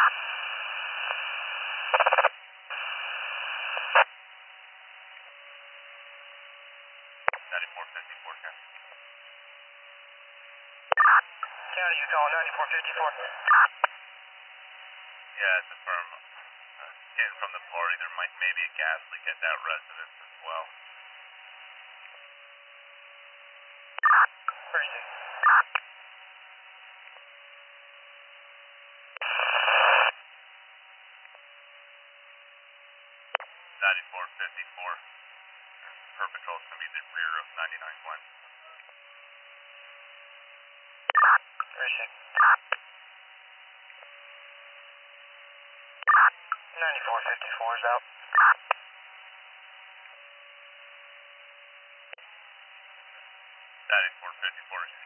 9454, County, you calling 9454? Yeah, it's affirm. Getting from the party, there may be a gas leak at that residence as well. Appreciate it. 9454. Per patrol is going to be the rear of 99 Glen. Appreciate it. 9454 is out. 9454 is